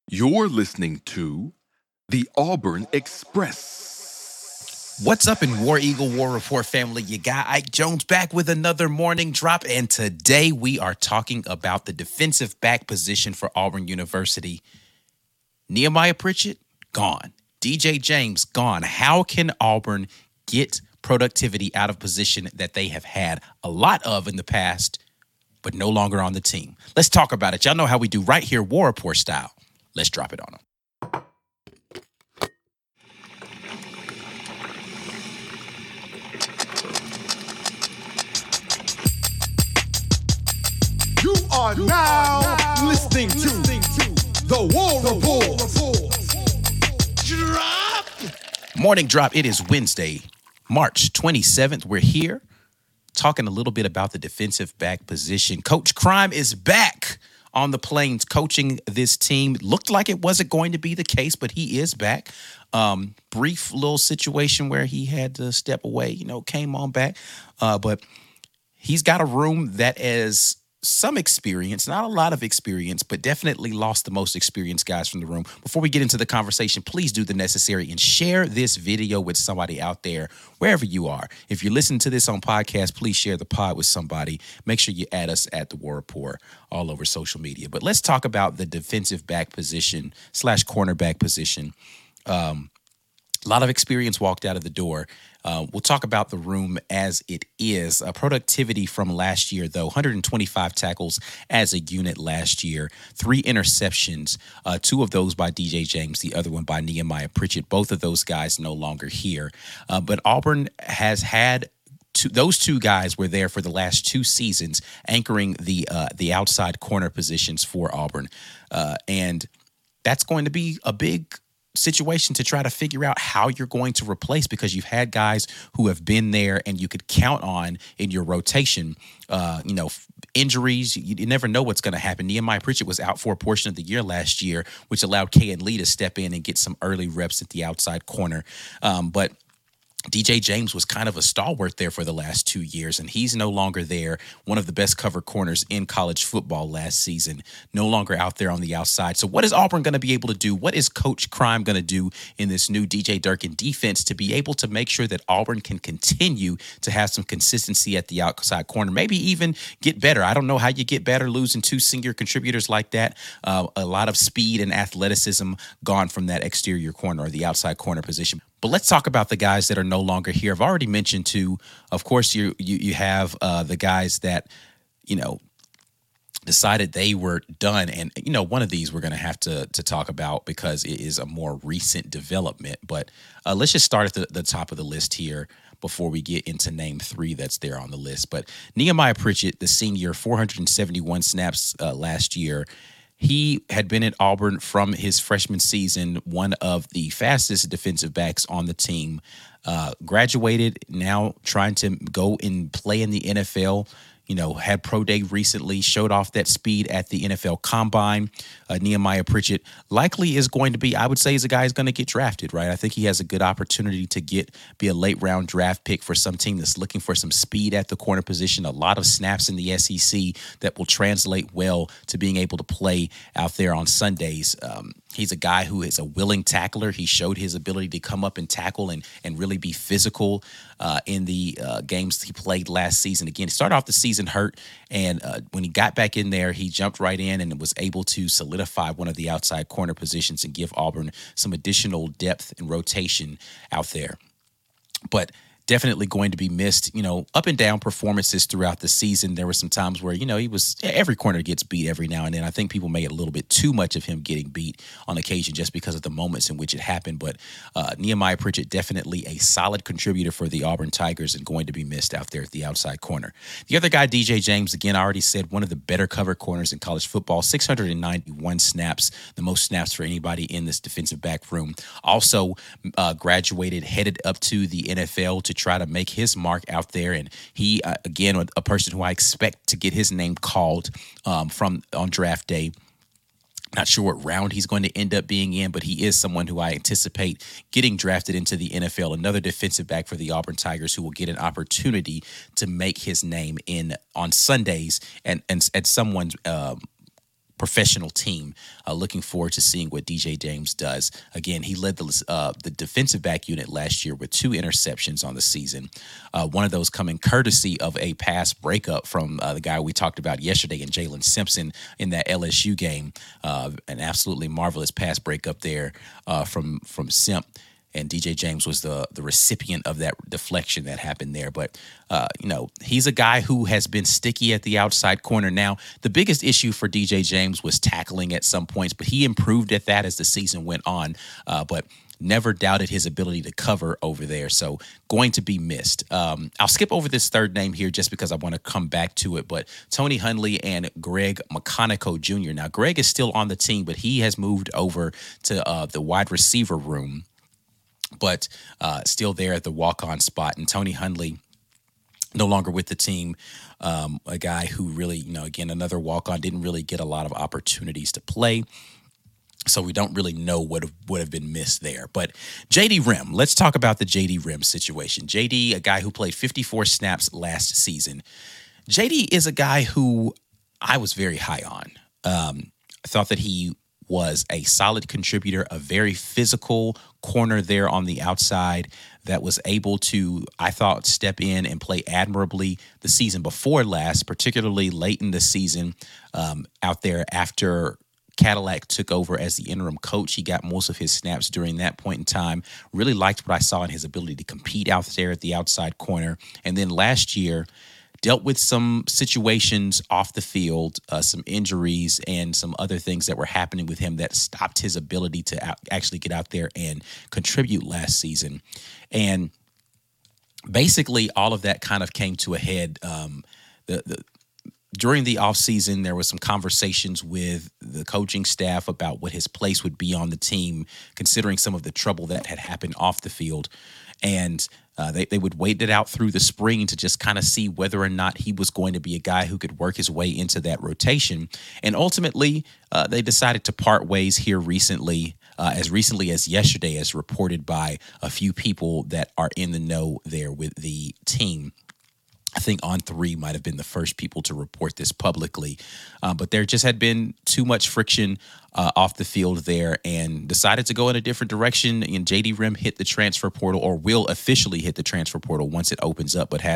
You're listening to the Auburn Express. What's up in War Eagle War Report family? You got Ike Jones back with another morning drop, and today we are talking about the defensive back position for Auburn University. Nehemiah Pritchett, gone. DJ James, gone. How can Auburn get productivity out of position that they have had a lot of in the past, but no longer on the team? Let's talk about it. Y'all know how we do right here, War Report style. Let's drop it on them. You are now listening to the War Report. Drop. Morning drop. It is Wednesday, March 27th. We're here talking a little bit about the defensive back position. Coach Crime is back on the Plains coaching this team. Looked like it wasn't going to be the case, but he is back. Brief little situation where he had to step away, came on back. But he's got a room that is some experience, not a lot of experience, but definitely lost the most experienced guys from the room. Before we get into the conversation, please do the necessary and share this video with somebody out there, wherever you are. If you're listening to this on podcast, please share the pod with somebody. Make sure you add us at the War Report all over social media. But let's talk about the defensive back position / cornerback position. A lot of experience walked out of the door. We'll talk about the room as it is. Productivity from last year, though, 125 tackles as a unit last year, 3 interceptions, 2 of those by DJ James, the other one by Nehemiah Pritchett. Both of those guys no longer here. But Auburn has had those 2 guys were there for the last 2 seasons, anchoring the outside corner positions for Auburn. And that's going to be a big situation to try to figure out how you're going to replace, because you've had guys who have been there and you could count on in your rotation. Injuries, you never know what's going to happen. Nehemiah Pritchett was out for a portion of the year last year, which allowed K.N. Lee to step in and get some early reps at the outside corner. But DJ James was kind of a stalwart there for the last 2 years, and he's no longer there. One of the best cover corners in college football last season, no longer out there on the outside. So what is Auburn going to be able to do? What is Coach Crime going to do in this new DJ Durkin defense to be able to make sure that Auburn can continue to have some consistency at the outside corner, maybe even get better? I don't know how you get better losing 2 senior contributors like that. A lot of speed and athleticism gone from that exterior corner or the outside corner position. But let's talk about the guys that are no longer here. I've already mentioned 2. Of course, you have the guys that, decided they were done. And, one of these we're going to have to talk about because it is a more recent development. But let's just start at the top of the list here before we get into name 3 that's there on the list. But Nehemiah Pritchett, the senior, 471 snaps last year. He had been at Auburn from his freshman season, one of the fastest defensive backs on the team. Graduated, now trying to go and play in the NFL. Had pro day recently, showed off that speed at the NFL Combine. Nehemiah Pritchett likely is going to be, I would say, is a guy who's going to get drafted, right? I think he has a good opportunity to be a late round draft pick for some team that's looking for some speed at the corner position. A lot of snaps in the SEC that will translate well to being able to play out there on Sundays. He's a guy who is a willing tackler. He showed his ability to come up and tackle and really be physical in the games he played last season. Again, he started off the season hurt, and when he got back in there, he jumped right in and was able to solidify one of the outside corner positions and give Auburn some additional depth and rotation out there. But definitely going to be missed, up and down performances throughout the season. There were some times where, every corner gets beat every now and then. I think people made a little bit too much of him getting beat on occasion just because of the moments in which it happened. But Nehemiah Pritchett, definitely a solid contributor for the Auburn Tigers and going to be missed out there at the outside corner. The other guy, DJ James, again, I already said, one of the better cover corners in college football, 691 snaps, the most snaps for anybody in this defensive back room. Also graduated, headed up to the NFL to try to make his mark out there. And he, again, a person who I expect to get his name called from on draft day. Not sure what round he's going to end up being in, but he is someone who I anticipate getting drafted into the NFL. Another defensive back for the Auburn Tigers who will get an opportunity to make his name on Sundays and at someone's professional team. Looking forward to seeing what DJ James does. Again, he led the defensive back unit last year with 2 interceptions on the season. One of those coming courtesy of a pass breakup from the guy we talked about yesterday in Jalen Simpson in that LSU game. An absolutely marvelous pass breakup there from Simp. And DJ James was the recipient of that deflection that happened there. But, he's a guy who has been sticky at the outside corner. Now, the biggest issue for DJ James was tackling at some points, but he improved at that as the season went on. But never doubted his ability to cover over there. So going to be missed. I'll skip over this third name here just because I want to come back to it. But Tony Hundley and Greg McConico Jr. Now, Greg is still on the team, but he has moved over to the wide receiver room, but still there at the walk-on spot. And Tony Hundley, no longer with the team, a guy who really, again, another walk-on, didn't really get a lot of opportunities to play. So we don't really know what would have been missed there. But J.D. Rhym, let's talk about the J.D. Rhym situation. J.D., a guy who played 54 snaps last season. J.D. is a guy who I was very high on. I thought that he was a solid contributor, a very physical corner there on the outside that was able to, I thought, step in and play admirably the season before last, particularly late in the season out there after Cadillac took over as the interim coach. He got most of his snaps during that point in time. Really liked what I saw in his ability to compete out there at the outside corner. And then last year, dealt with some situations off the field, some injuries and some other things that were happening with him that stopped his ability to actually get out there and contribute last season. And basically all of that kind of came to a head. During the offseason, there was some conversations with the coaching staff about what his place would be on the team, considering some of the trouble that had happened off the field. And they would wait it out through the spring to just kind of see whether or not he was going to be a guy who could work his way into that rotation. And ultimately, they decided to part ways here recently as yesterday, as reported by a few people that are in the know there with the team. I think On3 might have been the first people to report this publicly, but there just had been too much friction off the field there and decided to go in a different direction. And J.D. Rhym hit the transfer portal, or will officially hit the transfer portal once it opens up, but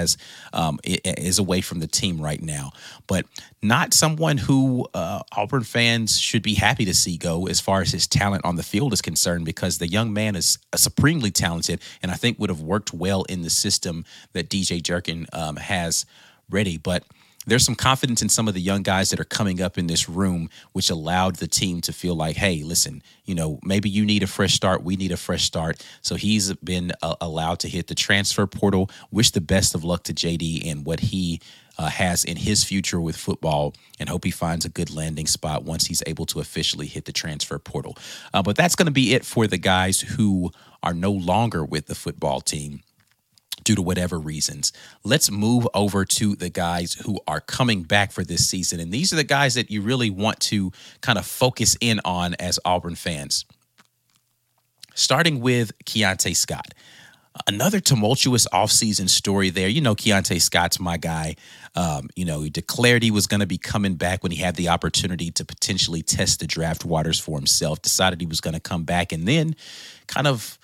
is away from the team right now. But not someone who Auburn fans should be happy to see go as far as his talent on the field is concerned, because the young man is supremely talented and I think would have worked well in the system that DJ Jerkin has ready. But there's some confidence in some of the young guys that are coming up in this room, which allowed the team to feel like, hey, listen, maybe you need a fresh start. We need a fresh start. So he's been allowed to hit the transfer portal. Wish the best of luck to JD and what he has in his future with football, and hope he finds a good landing spot once he's able to officially hit the transfer portal. But that's going to be it for the guys who are no longer with the football team due to whatever reasons. Let's move over to the guys who are coming back for this season. And these are the guys that you really want to kind of focus in on as Auburn fans. Starting with Keionte Scott. Another tumultuous offseason story there. Keionte Scott's my guy. He declared he was going to be coming back when he had the opportunity to potentially test the draft waters for himself, decided he was going to come back, and then kind of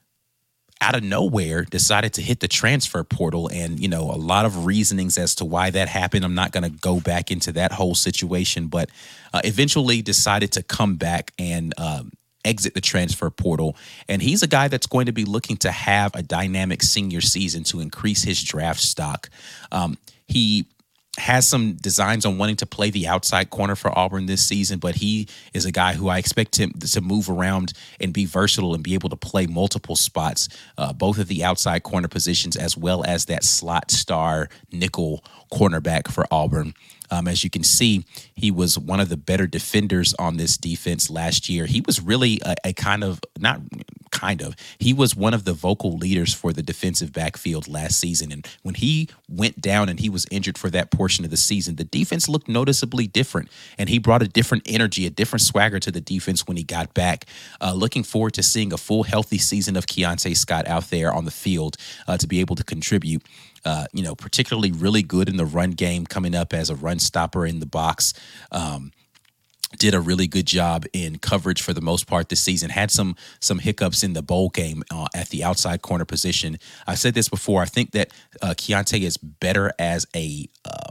out of nowhere decided to hit the transfer portal. And, a lot of reasonings as to why that happened. I'm not going to go back into that whole situation, but eventually decided to come back and exit the transfer portal. And he's a guy that's going to be looking to have a dynamic senior season to increase his draft stock. He has some designs on wanting to play the outside corner for Auburn this season, but he is a guy who I expect him to move around and be versatile and be able to play multiple spots, both of the outside corner positions as well as that slot star nickel cornerback for Auburn. As you can see, he was one of the better defenders on this defense last year. He was really he was one of the vocal leaders for the defensive backfield last season. And when he went down and he was injured for that portion of the season, the defense looked noticeably different. And he brought a different energy, a different swagger to the defense when he got back. Looking forward to seeing a full, healthy season of Keionte Scott out there on the field to be able to contribute. Particularly really good in the run game, coming up as a run stopper in the box. did a really good job in coverage for the most part this season. Had some hiccups in the bowl game at the outside corner position. I've said this before. I think that Keontae is better as a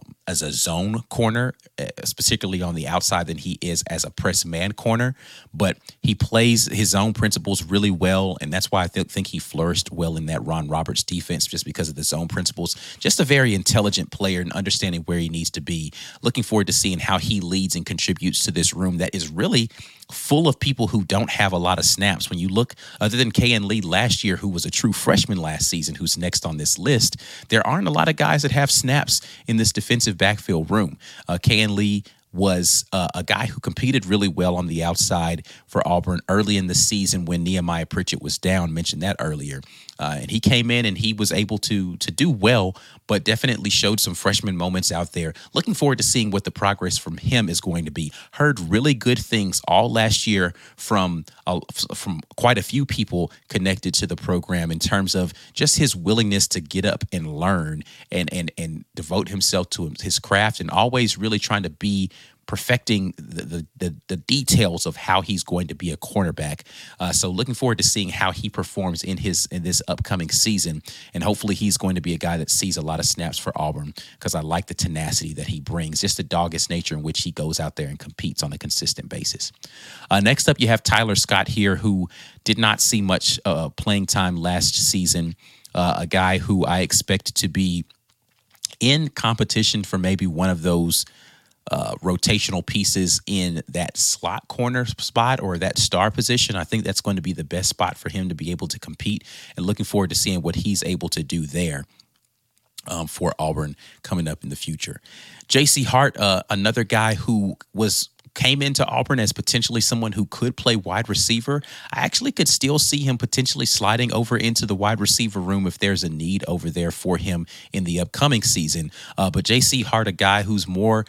zone corner, particularly on the outside, than he is as a press man corner. But he plays his zone principles really well, and that's why I think he flourished well in that Ron Roberts defense, just because of the zone principles. Just a very intelligent player and understanding where he needs to be. Looking forward to seeing how he leads and contributes to this room that is really full of people who don't have a lot of snaps. When you look, other than Kayan Lee last year, who was a true freshman last season, who's next on this list, there aren't a lot of guys that have snaps in this defensive backfield room. Kayan Lee was a guy who competed really well on the outside for Auburn early in the season when Nehemiah Pritchett was down. Mentioned that earlier. And he came in and he was able to do well, but definitely showed some freshman moments out there. Looking forward to seeing what the progress from him is going to be. Heard really good things all last year from quite a few people connected to the program in terms of just his willingness to get up and learn and devote himself to his craft, and always really trying to be perfecting the details of how he's going to be a cornerback. So looking forward to seeing how he performs in this upcoming season. And hopefully he's going to be a guy that sees a lot of snaps for Auburn, because I like the tenacity that he brings, just the dogged nature in which he goes out there and competes on a consistent basis. Next up, you have Tyler Scott here, who did not see much playing time last season. A guy who I expect to be in competition for maybe one of those rotational pieces in that slot corner spot or that star position. I think that's going to be the best spot for him to be able to compete, and looking forward to seeing what he's able to do there for Auburn coming up in the future. J.C. Hart, another guy who came into Auburn as potentially someone who could play wide receiver. I actually could still see him potentially sliding over into the wide receiver room if there's a need over there for him in the upcoming season. But J.C. Hart, a guy he's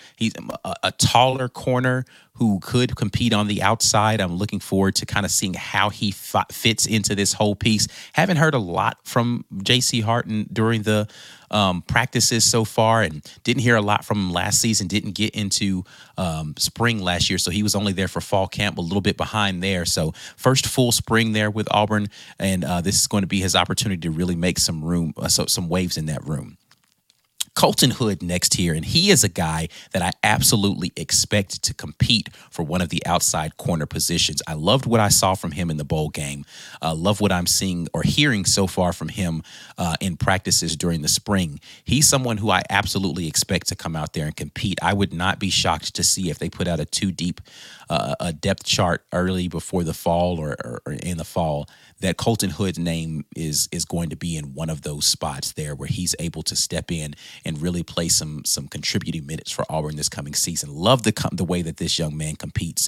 a taller corner who could compete on the outside. I'm looking forward to kind of seeing how he fits into this whole piece. Haven't heard a lot from J.C. Hart during the practices so far, and didn't hear a lot from him last season. Didn't get into spring last year, so he was only there for fall camp, a little bit behind there. So first full spring there with Auburn, and this is going to be his opportunity to really make some room, some waves in that room. Colton Hood next here, and he is a guy that I absolutely expect to compete for one of the outside corner positions. I loved what I saw from him in the bowl game. Love what I'm seeing or hearing so far from him in practices during the spring. He's someone who I absolutely expect to come out there and compete. I would not be shocked to see if they put out a too deep a depth chart early before the fall or in the fall, that Colton Hood's name is going to be in one of those spots there where he's able to step in and really play some contributing minutes for Auburn this coming season. Love the way that this young man competes.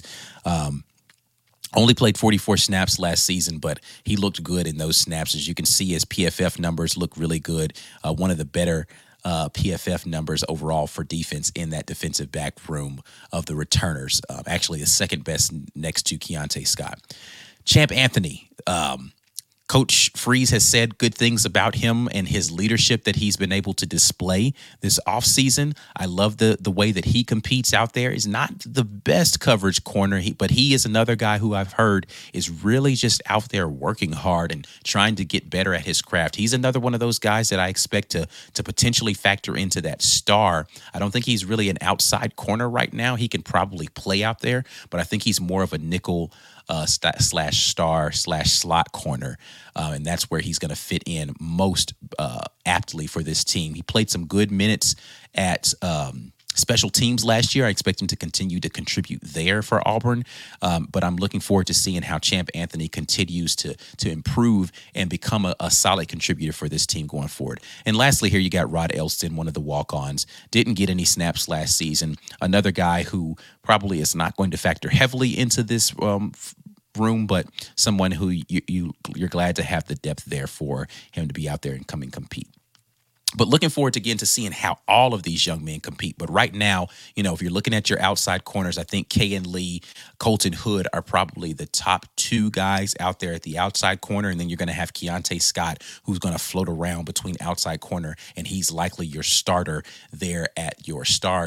Only played 44 snaps last season, but he looked good in those snaps. As you can see, his PFF numbers look really good. One of the better PFF numbers overall for defense in that defensive back room of the returners. Actually, the second best next to Keontae Scott. Champ Anthony. Coach Freeze has said good things about him and his leadership that he's been able to display this offseason. I love the way that he competes out there. He's not the best coverage corner, but he is another guy who I've heard is really just out there working hard and trying to get better at his craft. He's another one of those guys that I expect to potentially factor into that star. I don't think he's really an outside corner right now. He can probably play out there, but I think he's more of a nickel slash star slash slot corner. And that's where he's going to fit in most aptly for this team. He played some good minutes at special teams last year. I expect him to continue to contribute there for Auburn. But I'm looking forward to seeing how Champ Anthony continues to improve and become a solid contributor for this team going forward. And lastly, here you got Rod Elston, one of the walk-ons. Didn't get any snaps last season. Another guy who probably is not going to factor heavily into this room, but someone who you're glad to have the depth there for him to be out there and come and compete. But looking forward to again to seeing how all of these young men compete. But right now, if you're looking at your outside corners, I think Kayan Lee, Colton Hood are probably the top two guys out there at the outside corner. And then you're going to have Keontae Scott, who's going to float around between outside corner. And he's likely your starter there at your star /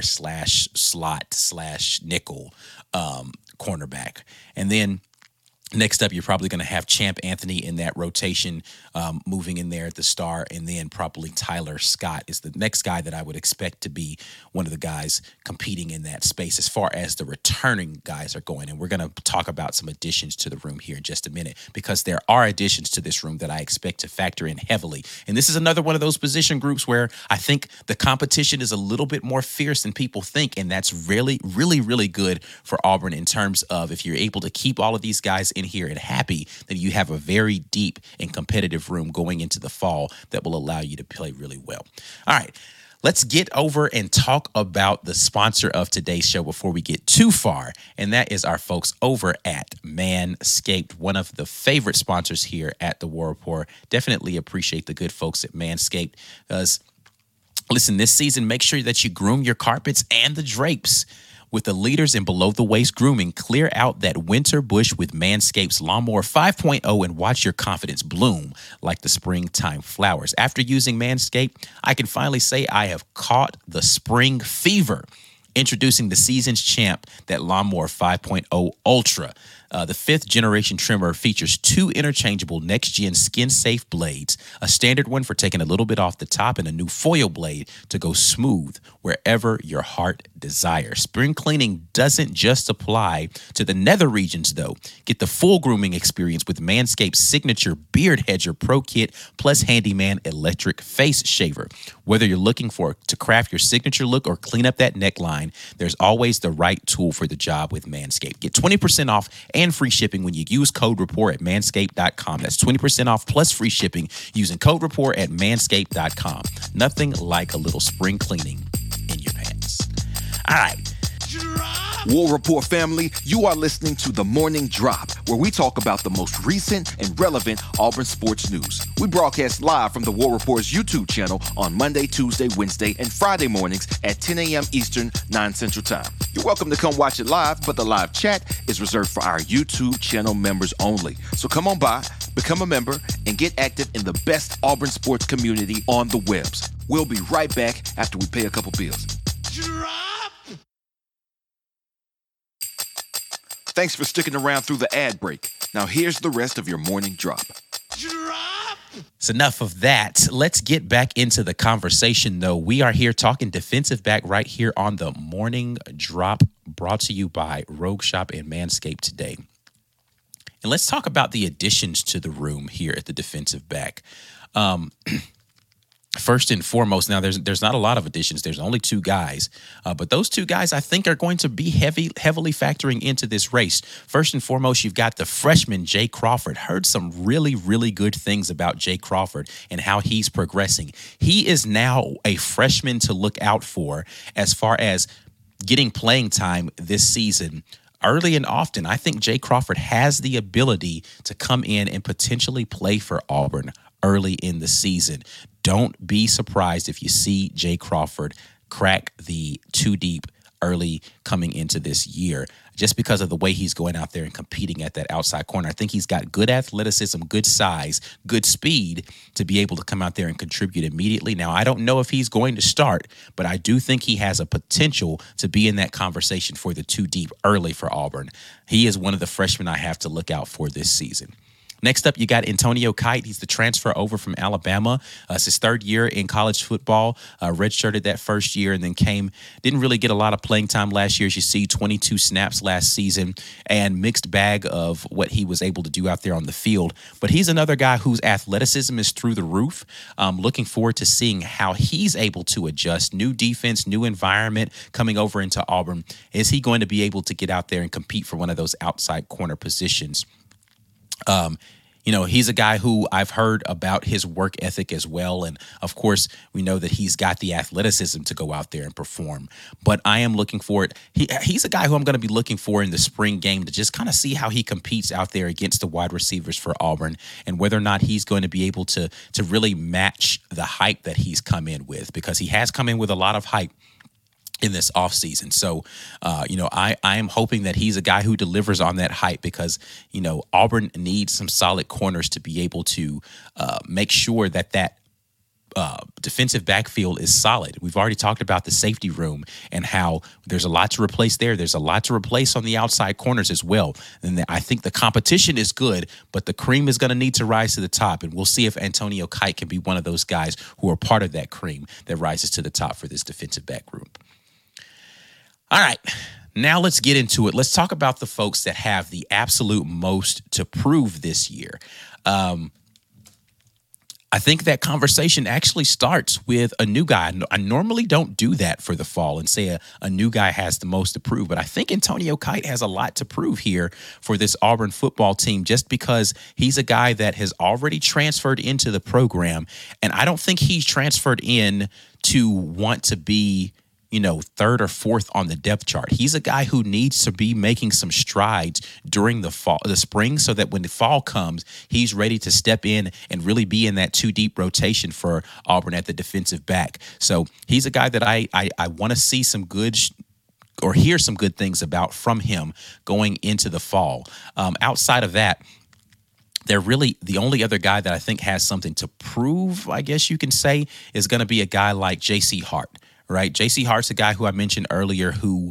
slot / nickel cornerback. And then next up, you're probably going to have Champ Anthony in that rotation, moving in there at the star, and then probably Tyler Scott is the next guy that I would expect to be one of the guys competing in that space as far as the returning guys are going. And we're going to talk about some additions to the room here in just a minute, because there are additions to this room that I expect to factor in heavily. And this is another one of those position groups where I think the competition is a little bit more fierce than people think, and that's really, really, really good for Auburn in terms of if you're able to keep all of these guys in here and happy, then you have a very deep and competitive room going into the fall that will allow you to play really well. All right, let's get over and talk about the sponsor of today's show before we get too far, and that is our folks over at Manscaped, one of the favorite sponsors here at the War Report. Definitely appreciate the good folks at Manscaped, because listen, this season, make sure that you groom your carpets and the drapes. With the leaders in below-the-waist grooming, clear out that winter bush with Manscaped's Lawnmower 5.0 and watch your confidence bloom like the springtime flowers. After using Manscaped, I can finally say I have caught the spring fever. Introducing the season's champ, that Lawnmower 5.0 Ultra. The 5th generation trimmer features 2 interchangeable next-gen skin-safe blades, a standard one for taking a little bit off the top, and a new foil blade to go smooth wherever your heart desires. Spring cleaning doesn't just apply to the nether regions, though. Get the full grooming experience with Manscaped's signature Beard Hedger Pro Kit plus Handyman Electric Face Shaver. Whether you're looking to craft your signature look or clean up that neckline, there's always the right tool for the job with Manscaped. Get 20% off and free shipping when you use code REPORT at manscaped.com. That's 20% off plus free shipping using code REPORT at manscaped.com. Nothing like a little spring cleaning in your pants. All right. War Report family, you are listening to The Morning Drop, where we talk about the most recent and relevant Auburn sports news. We broadcast live from the War Report's YouTube channel on Monday, Tuesday, Wednesday, and Friday mornings at 10 a.m. Eastern, 9 Central Time. You're welcome to come watch it live, but the live chat is reserved for our YouTube channel members only. So come on by, become a member, and get active in the best Auburn sports community on the webs. We'll be right back after we pay a couple bills. Thanks for sticking around through the ad break. Now here's the rest of your morning drop. It's enough of that. Let's get back into the conversation, though. We are here talking defensive back right here on the morning drop, brought to you by Rogue Shop and Manscaped today. And let's talk about the additions to the room here at the defensive back. First and foremost, now there's not a lot of additions. There's only 2 guys, but those 2 guys I think are going to be heavily factoring into this race. First and foremost, you've got the freshman Jay Crawford. Heard some really, really good things about Jay Crawford and how he's progressing. He is now a freshman to look out for as far as getting playing time this season. Early and often, I think Jay Crawford has the ability to come in and potentially play for Auburn early in the season. Don't be surprised if you see Jay Crawford crack the 2 deep early coming into this year, just because of the way he's going out there and competing at that outside corner. I think he's got good athleticism, good size, good speed to be able to come out there and contribute immediately. Now, I don't know if he's going to start, but I do think he has a potential to be in that conversation for the 2 deep early for Auburn. He is one of the freshmen I have to look out for this season. Next up, you got Antonio Kite. He's the transfer over from Alabama. It's his 3rd year in college football. Redshirted that first year and then didn't really get a lot of playing time last year. As you see, 22 snaps last season and mixed bag of what he was able to do out there on the field. But he's another guy whose athleticism is through the roof. Looking forward to seeing how he's able to adjust. New defense, new environment coming over into Auburn. Is he going to be able to get out there and compete for one of those outside corner positions? He's a guy who I've heard about his work ethic as well. And of course, we know that he's got the athleticism to go out there and perform. But I am looking for it. He's a guy who I'm going to be looking for in the spring game to just kind of see how he competes out there against the wide receivers for Auburn and whether or not he's going to be able to really match the hype that he's come in with, because he has come in with a lot of hype in this offseason. So, I am hoping that he's a guy who delivers on that hype, because, Auburn needs some solid corners to be able to make sure that defensive backfield is solid. We've already talked about the safety room and how there's a lot to replace there. There's a lot to replace on the outside corners as well. And I think the competition is good, but the cream is going to need to rise to the top. And we'll see if Antonio Kite can be one of those guys who are part of that cream that rises to the top for this defensive back group. All right, now let's get into it. Let's talk about the folks that have the absolute most to prove this year. I think that conversation actually starts with a new guy. I normally don't do that for the fall and say a new guy has the most to prove, but I think Antonio Kite has a lot to prove here for this Auburn football team, just because he's a guy that has already transferred into the program, and I don't think he's transferred in to want to be third or fourth on the depth chart. He's a guy who needs to be making some strides during the spring, so that when the fall comes, he's ready to step in and really be in that two deep rotation for Auburn at the defensive back. So he's a guy that I want to see some good or hear some good things about from him going into the fall. Outside of that, they're really the only other guy that I think has something to prove, I guess you can say, is going to be a guy like J.C. Hart. Right, J.C. Hart's a guy who I mentioned earlier who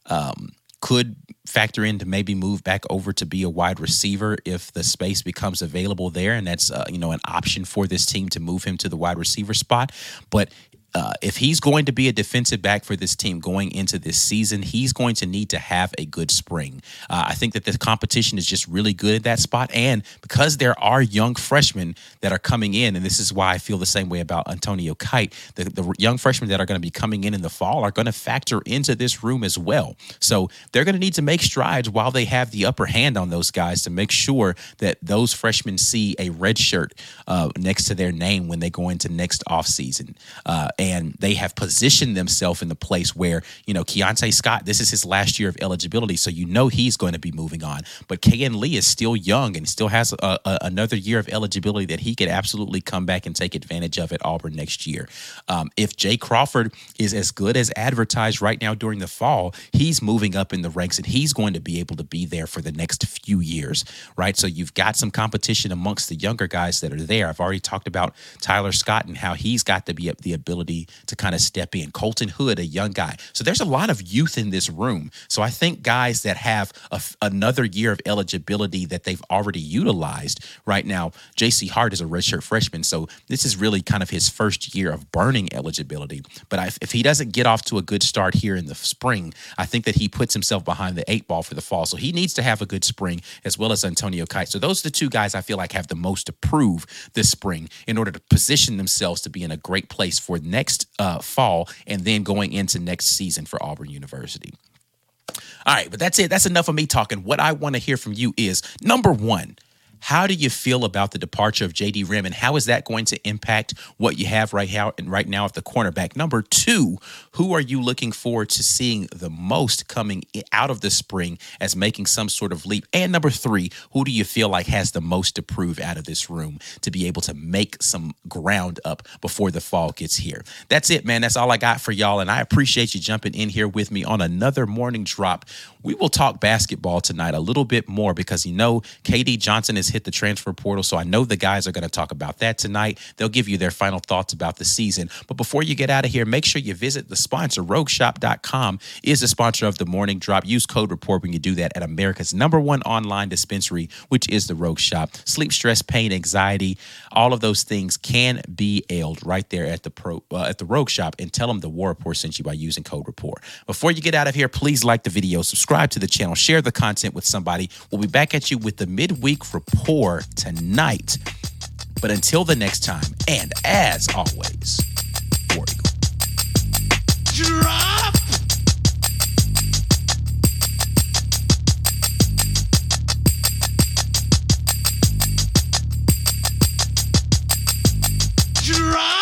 could factor in to maybe move back over to be a wide receiver if the space becomes available there, and that's an option for this team to move him to the wide receiver spot. But if he's going to be a defensive back for this team going into this season, he's going to need to have a good spring. I think that the competition is just really good at that spot. And because there are young freshmen that are coming in, and this is why I feel the same way about Antonio Kite, the young freshmen that are going to be coming in the fall are going to factor into this room as well. So they're going to need to make strides while they have the upper hand on those guys to make sure that those freshmen see a red shirt next to their name when they go into next offseason. And they have positioned themselves in the place where, Keontae Scott, this is his last year of eligibility, so he's going to be moving on. But Kayan Lee is still young and still has another year of eligibility that he could absolutely come back and take advantage of at Auburn next year. If Jay Crawford is as good as advertised right now during the fall, he's moving up in the ranks and he's going to be able to be there for the next few years, right? So you've got some competition amongst the younger guys that are there. I've already talked about Tyler Scott and how he's got the ability to kind of step in. Colton Hood, a young guy. So there's a lot of youth in this room. So I think guys that have another year of eligibility that they've already utilized right now. J.C. Hart is a redshirt freshman, so this is really kind of his first year of burning eligibility. But if he doesn't get off to a good start here in the spring, I think that he puts himself behind the 8 ball for the fall. So he needs to have a good spring, as well as Antonio Kite. So those are the two guys I feel like have the most to prove this spring in order to position themselves to be in a great place for next fall and then going into next season for Auburn University. All right, but that's it. That's enough of me talking. What I want to hear from you is, number one, how do you feel about the departure of J.D. Rhym, and how is that going to impact what you have right now at the cornerback? Number two, who are you looking forward to seeing the most coming out of the spring as making some sort of leap? And number three, who do you feel like has the most to prove out of this room to be able to make some ground up before the fall gets here? That's it, man. That's all I got for y'all, and I appreciate you jumping in here with me on another morning drop. We will talk basketball tonight a little bit more because, KD Johnson has hit the transfer portal, so I know the guys are going to talk about that tonight. They'll give you their final thoughts about the season. But before you get out of here, make sure you visit the sponsor. RogueShop.com is the sponsor of the Morning Drop. Use code REPORT when you do that at America's #1 online dispensary, which is the Rogue Shop. Sleep, stress, pain, anxiety, all of those things can be ailed right there at the Rogue Shop, and tell them the War Report sent you by using code REPORT. Before you get out of here, please like the video, subscribe to the channel, share the content with somebody. We'll be back at you with the midweek report tonight. But until the next time, and as always, War Eagle. Drop! Drop.